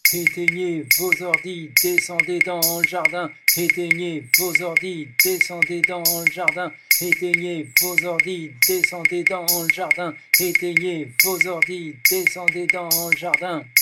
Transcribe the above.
Éteignez vos ordis, descendez dans le jardin. Éteignez vos ordis, descendez dans le jardin. Éteignez vos ordis, descendez dans le jardin. Éteignez vos ordis, descendez dans le jardin.